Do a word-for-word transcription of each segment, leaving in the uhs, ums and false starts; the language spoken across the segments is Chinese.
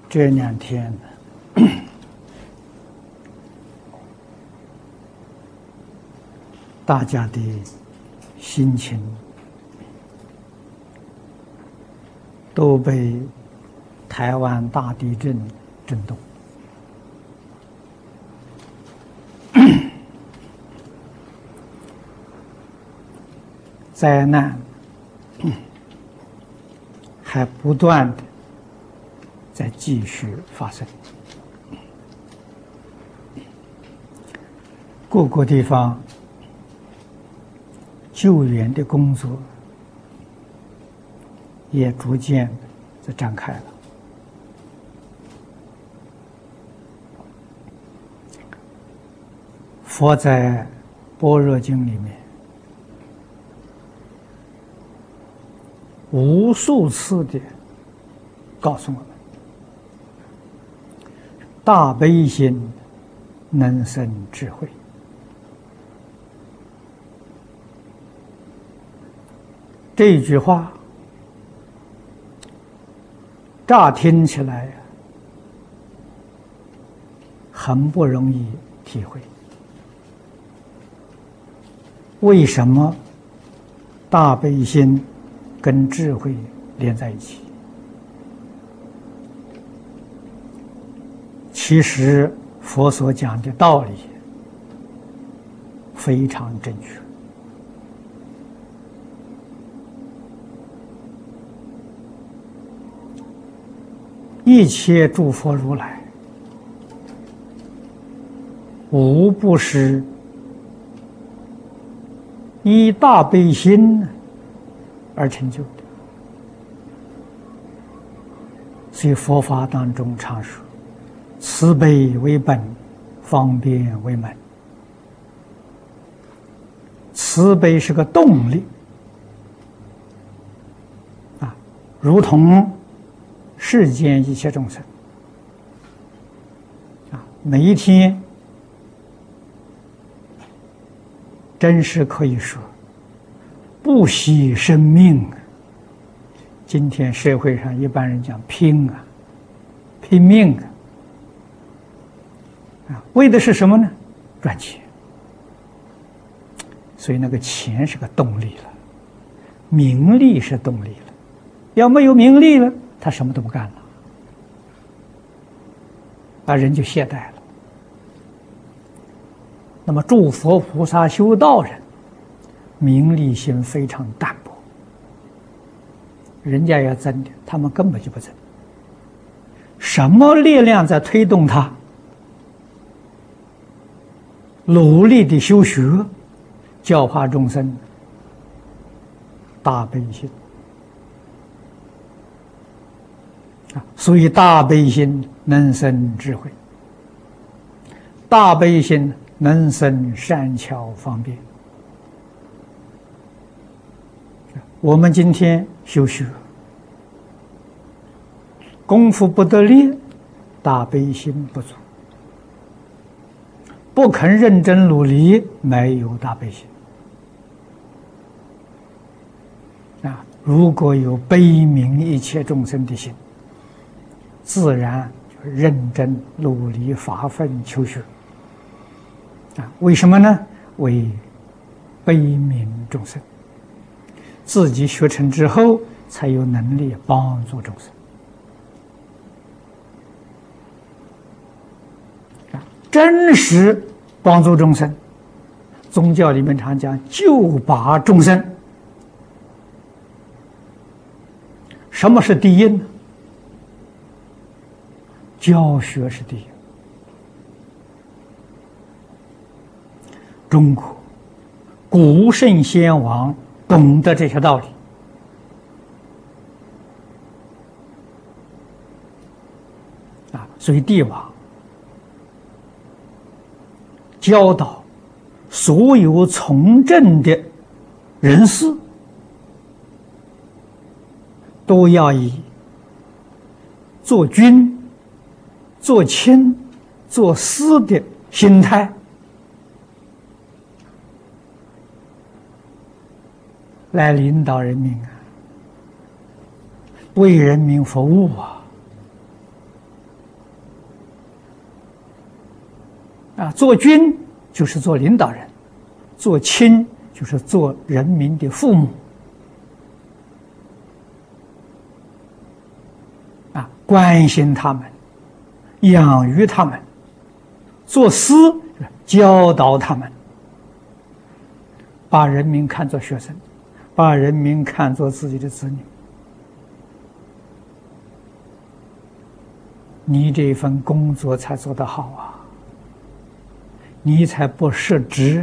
这两天大家的心情都被台湾大地震震动。灾难还不断的在继续发生，各个地方救援的工作也逐渐在展开了。佛在《般若经》里面无数次的告诉我们，大悲心能生智慧。这句话乍听起来很不容易体会，为什么大悲心跟智慧连在一起？其实佛所讲的道理非常正确。一切诸佛如来无不是依大悲心而成就的。所以佛法当中常说，慈悲为本，方便为门。慈悲是个动力啊，如同世间一切众生啊，每一天真是可以说不惜生命。今天社会上一般人讲拼啊，拼命啊，啊，为的是什么呢？赚钱。所以那个钱是个动力了，名利是动力了。要没有名利了，他什么都不干了，那人就懈怠了。那么诸佛菩萨修道人，名利心非常淡薄，人家要争的，他们根本就不争。什么力量在推动他努力的修学，教化众生？大悲心啊！所以大悲心能生智慧，大悲心能生善巧方便。我们今天修学功夫不得力，大悲心不足，不肯认真努力，没有大悲心啊！如果有悲悯一切众生的心，自然就认真努力发奋求学啊！为什么呢？为悲悯众生，自己学成之后，才有能力帮助众生啊！真实帮助众生，宗教里面常讲救拔众生。什么是第一呢？教学是第一。中国古圣先王懂得这些道理啊，所以帝王教导所有从政的人士，都要以做君、做亲、做师的心态来领导人民啊，为人民服务啊。 啊，做君就是做领导人，做亲就是做人民的父母。啊，关心他们，养育他们，做师教导他们，把人民看作学生，把人民看作自己的子女。你这份工作才做得好啊，你才不失职。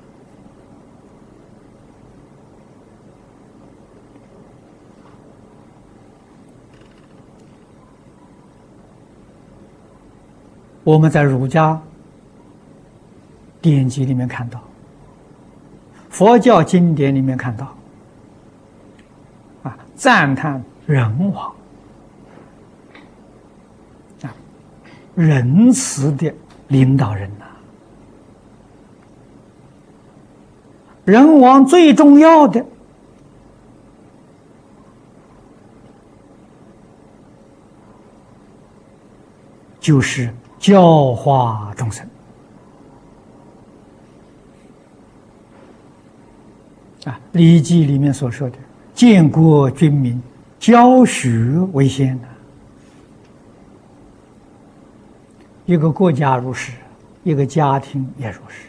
我们在儒家典籍里面看到，佛教经典里面看到，啊，赞叹人王，啊，仁慈的领导人呐、啊。人王最重要的就是教化众生啊，《礼记》里面所说的“建国君民，教学为先”呐。一个国家如是，一个家庭也如是。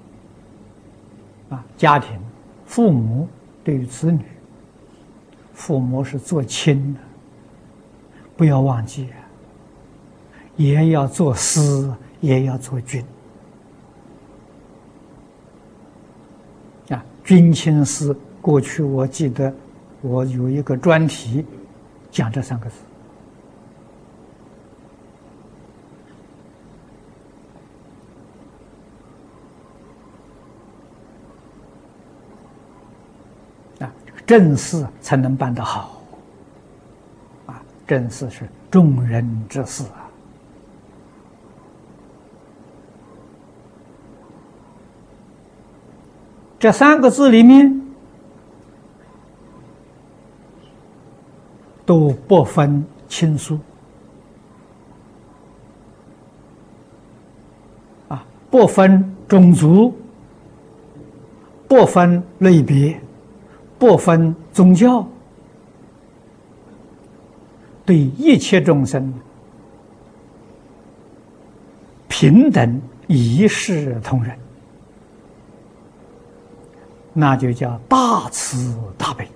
啊，家庭，父母对于子女，父母是做亲的，不要忘记。也要做师，也要做君。啊，君亲师，过去我记得我有一个专题讲这三个字。啊，正事才能办得好。啊，正事是众人之事啊。这三个字里面都不分亲疏，啊，不分种族，不分类别，不分宗教，对一切众生平等，一视同仁。那就叫大慈大悲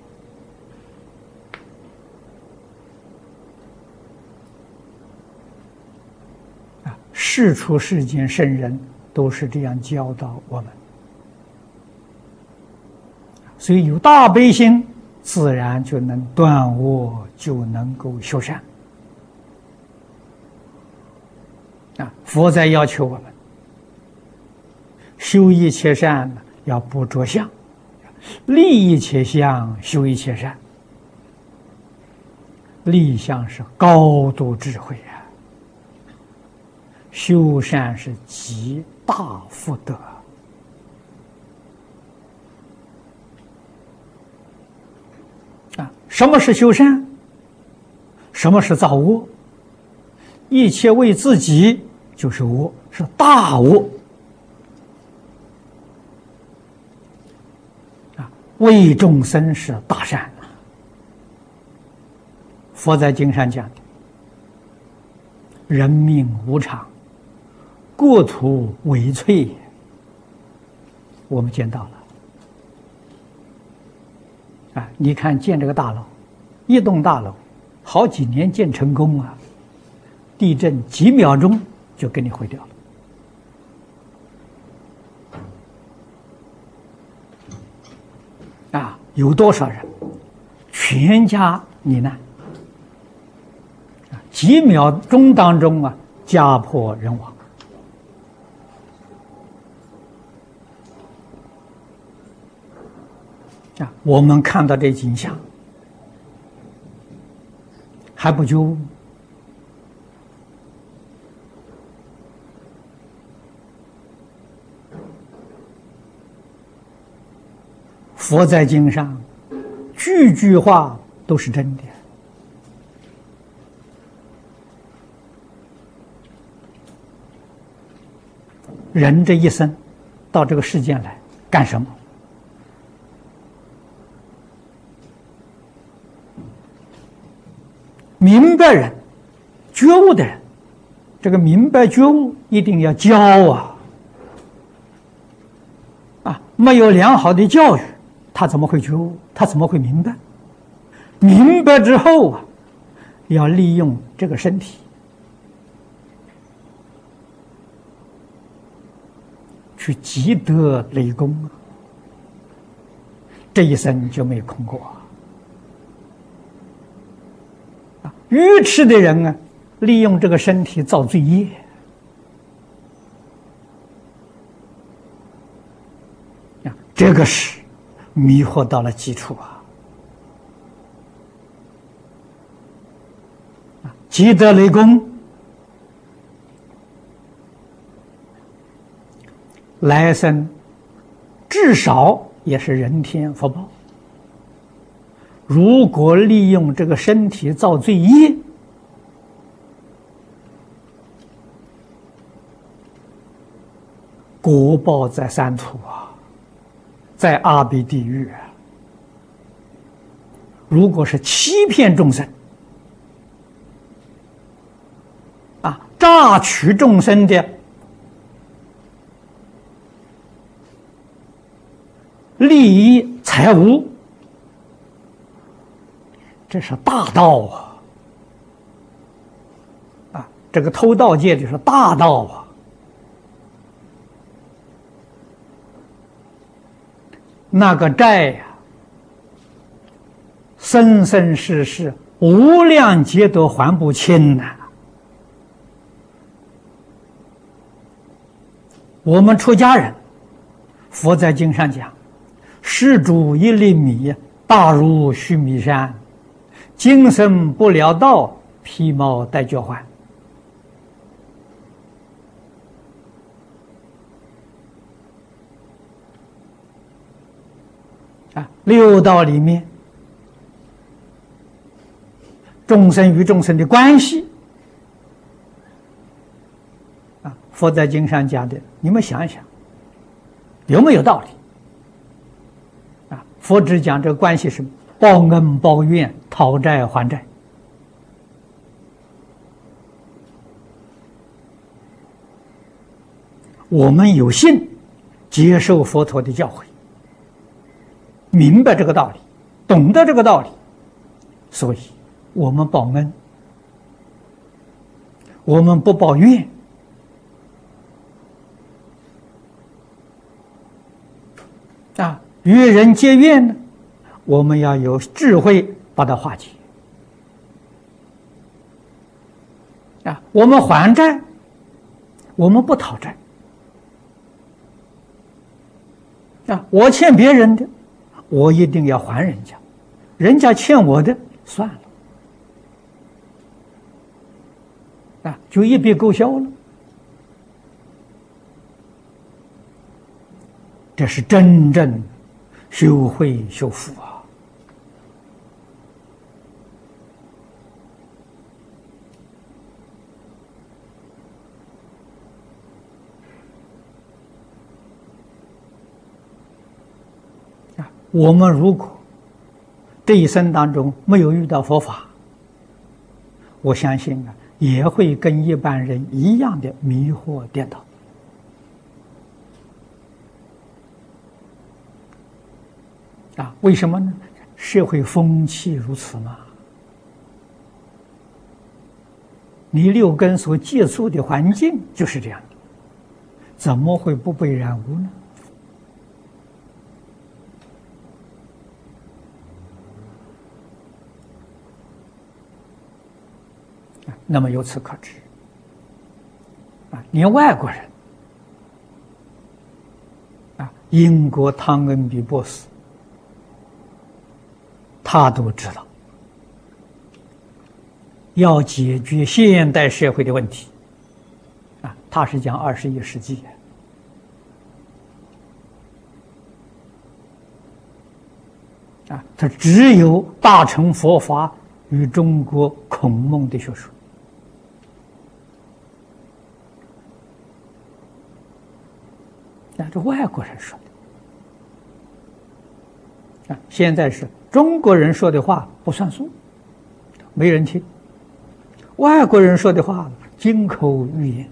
啊！世出世间圣人都是这样教导我们，所以有大悲心，自然就能断恶，就能够修善啊！佛在要求我们修一切善，要不着相。立一切相，修一切善。立相是高度智慧啊，修善是极大福德啊！什么是修善？什么是造恶？一切为自己就是恶，是大恶。为众生是大善。佛在经上讲的，人命无常，国土危脆，我们见到了啊！你看建这个大楼，一栋大楼好几年建成功啊，地震几秒钟就给你毁掉了。啊，有多少人全家罹难？几秒钟当中啊，家破人亡。啊，我们看到这景象，还不就佛在经上，句句话都是真的。 人这一生到这个世间来干什么？明白人、觉悟的人，这个明白觉悟一定要教啊！啊，没有良好的教育，他怎么会觉悟？他怎么会明白？明白之后啊，要利用这个身体去积德累功啊，这一生就没空过啊！啊，愚痴的人啊，利用这个身体造罪业。啊，这个是迷惑到了基础啊！啊，积德累功，来生至少也是人天福报。如果利用这个身体造罪业，果报在三途啊，在阿鼻地狱啊。如果是欺骗众生啊，榨取众生的利益财物，这是大盗啊！啊，这个偷盗戒就是大盗啊！那个债呀、啊，生生世世无量劫都还不清呐、啊。我们出家人，佛在经上讲，施主一粒米，大如须弥山，今生不了道，披毛戴角还。啊，六道里面，众生与众生的关系，啊，佛在经上讲的，你们想一想，有没有道理？啊，佛只讲这个关系是报恩报怨、讨债还债。我们有幸接受佛陀的教诲，明白这个道理，懂得这个道理，所以我们报恩，我们不报怨。啊，与人结怨呢，我们要有智慧把它化解。啊，我们还债，我们不讨债。啊，我欠别人的，我一定要还人家，人家欠我的算了，啊，就一笔勾销了。这是真正修慧修福啊！啊，我们如果这一生当中没有遇到佛法，我相信啊，也会跟一般人一样的迷惑颠倒。啊，为什么呢？社会风气如此嘛。你六根所接触的环境就是这样的，怎么会不被染污呢？那么由此可知，啊，连外国人，啊，英国汤恩比博士，他都知道，要解决现代社会的问题，啊，他是讲二十一世纪，啊，他只有大乘佛法与中国孔孟的学说。 这外国人说的啊。现在是中国人说的话不算数，没人听；外国人说的话金口玉言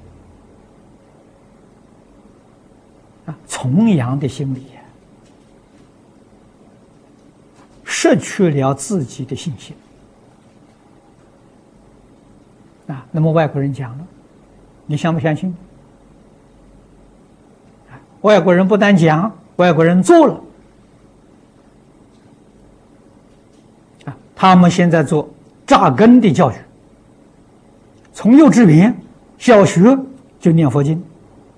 啊，崇洋的心理啊，失去了自己的信心啊。那么外国人讲了，你相不相信？外国人不但讲，外国人做了啊！他们现在做扎根的教育，从幼稚园、小学就念佛经，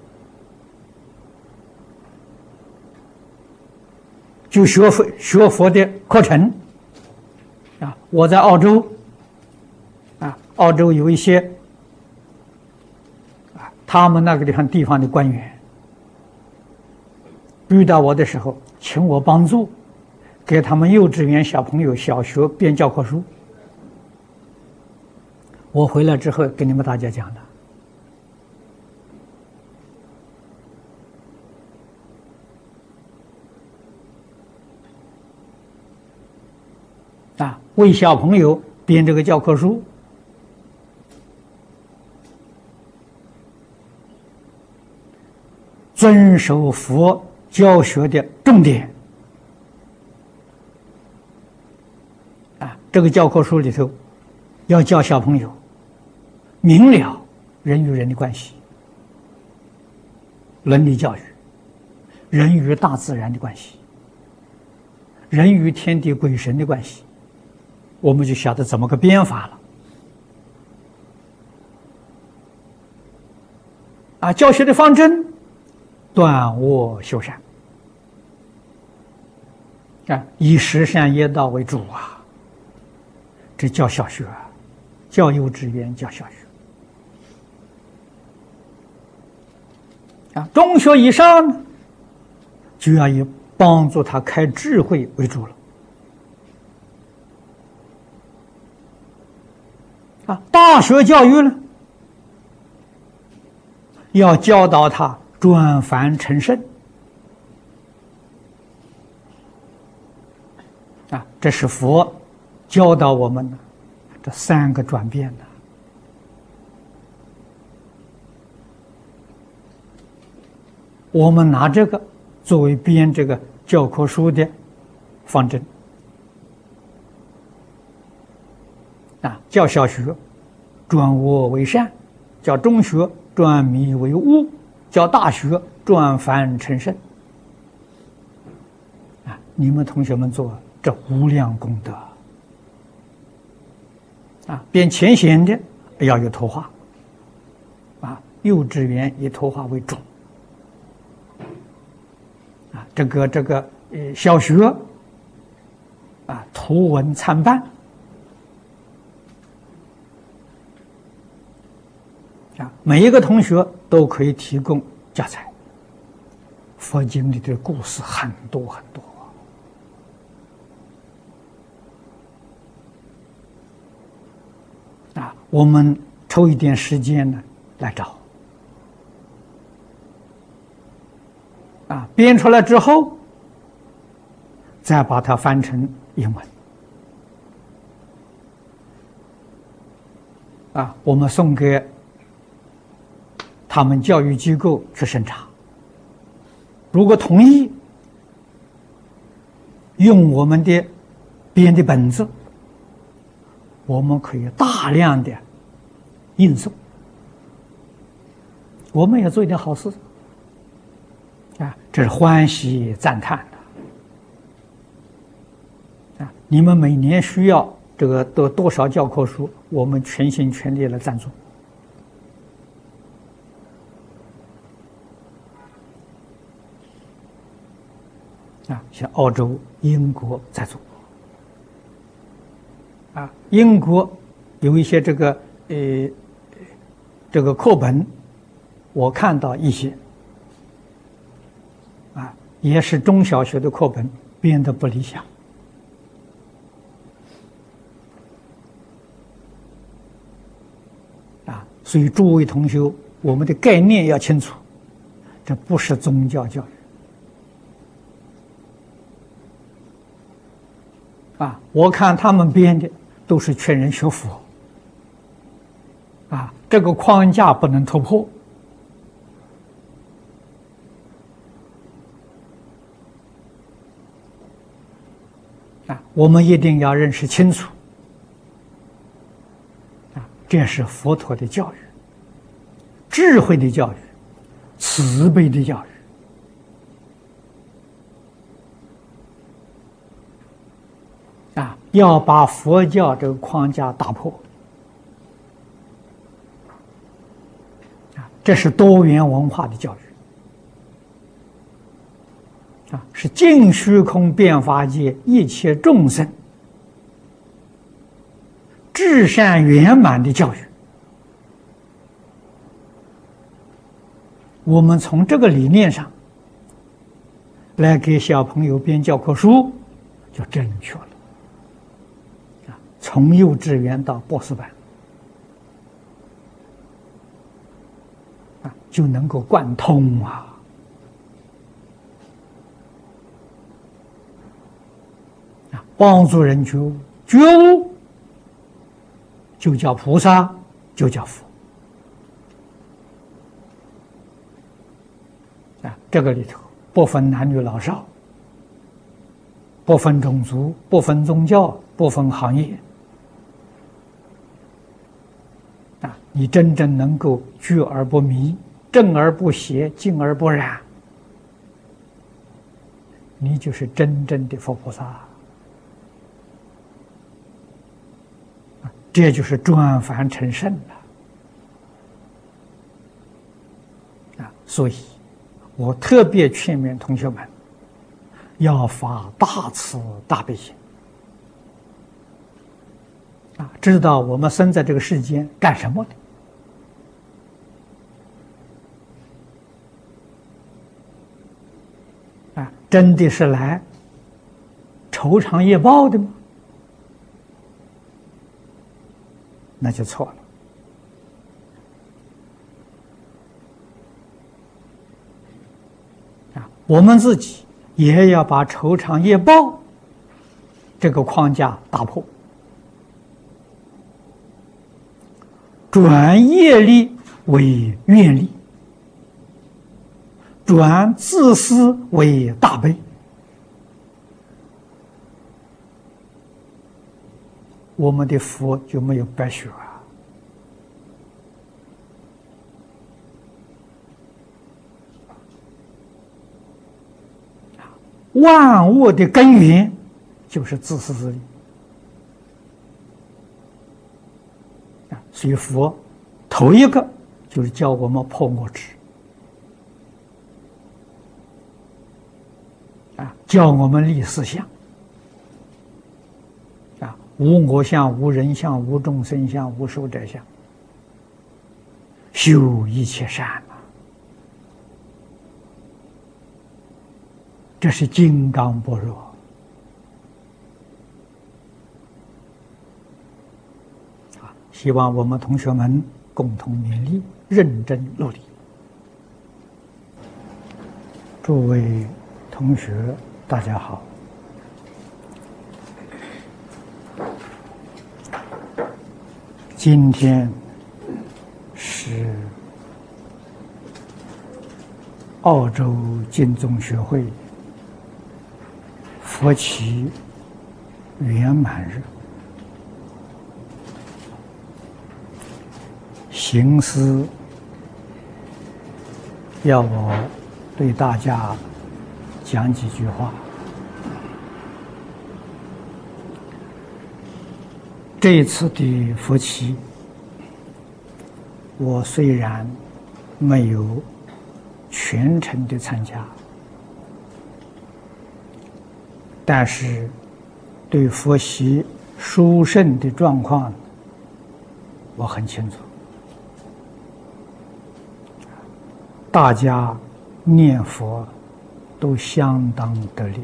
就学佛学佛的课程啊！我在澳洲啊，澳洲有一些啊，他们那个地方地方的官员。遇到我的时候，请我帮助，给他们幼稚园小朋友、小学编教科书。我回来之后跟你们大家讲的，啊，为小朋友编这个教科书，遵守佛教学的重点啊，这个教科书里头要教小朋友明了人与人的关系、伦理教育、人与大自然的关系、人与天地鬼神的关系，我们就晓得怎么个编法了。啊，教学的方针，断恶修善。啊，以十善业道为主啊，这教小学啊，教幼稚园，教小学啊，中学以上呢，就要以帮助他开智慧为主了。啊，大学教育呢，要教导他转凡成圣。啊，这是佛教导我们的这三个转变的。我们拿这个作为编这个教科书的方针。啊，教小学转恶为善，教中学转迷为悟，教大学转凡成圣。啊，你们同学们做这无量功德啊！编浅显的要有图画啊，幼稚园以图画为主啊，这个这个呃小学啊，图文参半啊，每一个同学都可以提供教材。佛经里的故事很多很多。啊，我们抽一点时间呢来找，啊，编出来之后，再把它翻成英文，啊，我们送给他们教育机构去审查，如果同意，用我们的编的本子。我们可以大量的印送，我们也做一点好事啊，这是欢喜赞叹的啊！你们每年需要这个多多少教科书，我们全心全力来赞助啊！像澳洲、英国在做。啊，英国有一些这个呃这个课本，我看到一些啊，也是中小学的课本编得不理想啊，所以诸位同学，我们的概念要清楚，这不是宗教教育。 啊，我看他们编的都是劝人学佛，啊，这个框架不能突破。啊，我们一定要认识清楚，啊，这是佛陀的教育，智慧的教育，慈悲的教育。啊，要把佛教这个框架打破，啊，这是多元文化的教育，啊，是尽虚空遍法界一切众生至善圆满的教育。我们从这个理念上来给小朋友编教科书，就正确了。从幼稚园到博士班，啊，就能够贯通啊！啊，帮助人觉悟，觉悟就叫菩萨，就叫佛。啊，这个里头不分男女老少，不分种族，不分宗教，不分行业。啊，你真正能够觉而不迷，正而不邪，静而不染，你就是真正的佛菩萨。啊，这就是转凡成圣了。啊，所以我特别劝勉同学们，要发大慈大悲心。啊，知道我们生在这个世间干什么的？啊，真的是来酬偿业报的吗？那就错了。啊，我们自己也要把酬偿业报这个框架打破。转业力为愿力，转自私为大悲。我们的佛就没有白学啊！万物的根源就是自私自利。所以佛头一个就是教我们破我执，啊，教我们立四相，啊，无我相、无人相、无众生相、无寿者相，修一切善啊，这是金刚般若。希望我们同学们共同勉励，认真努力。诸位同学，大家好。今天是澳洲净宗学会佛期圆满日。行思要我对大家讲几句话。这一次的佛期，我虽然没有全程的参加，但是对佛习殊胜的状况我很清楚。大家念佛都相当得力，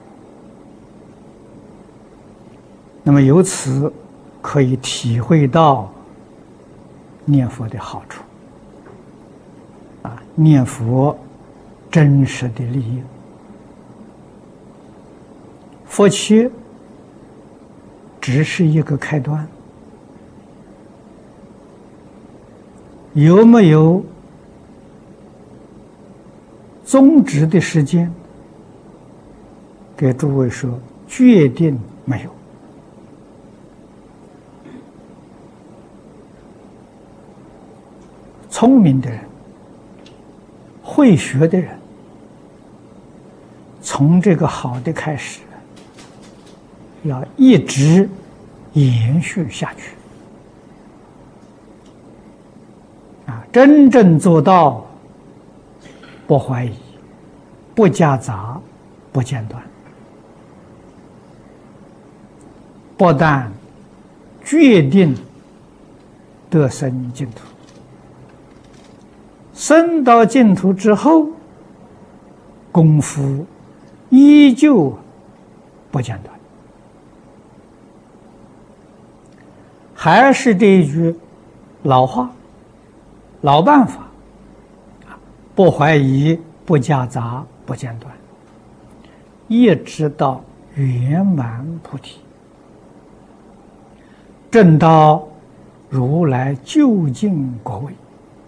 那么由此可以体会到念佛的好处啊，念佛真实的利益。佛期只是一个开端，有没有终止的时间？给诸位说，决定没有。聪明的人，会学的人，从这个好的开始，要一直延续下去啊！真正做到不怀疑、不夹杂、不间断，不但决定得生净土，生到净土之后，功夫依旧不间断，还是这一句老话、老办法，不怀疑、不夹杂、不间断，一直到圆满菩提，证到如来究竟果位。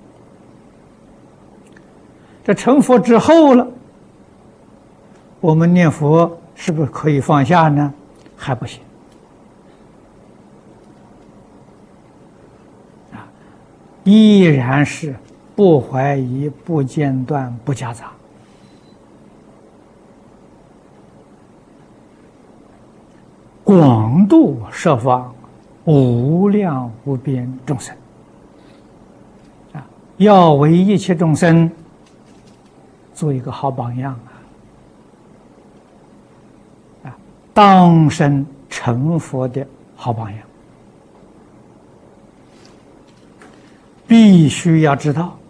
这成佛之后了，我们念佛是不是可以放下呢？还不行啊，依然是不怀疑、不间断、不夹杂，广度十方无量无边众生啊，要为一切众生做一个好榜样啊！啊，当生成佛的好榜样，必须要知道，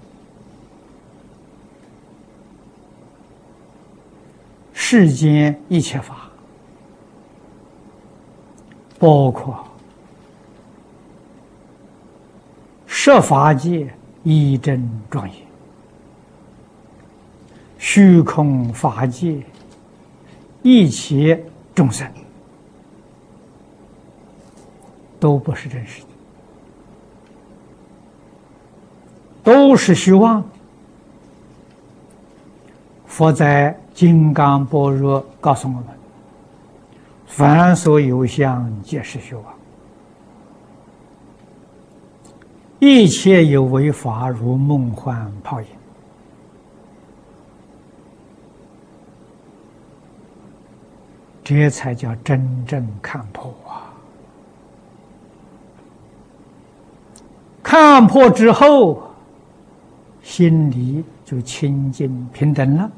世间一切法，包括设法界一真庄严，虚空法界一切众生，都不是真实的，都是虚妄。佛在《金刚般若》告诉我们：凡所有相，皆是虚妄；一切有为法，如梦幻泡影。这才叫真正看破啊！看破之后，心里就清净平等了。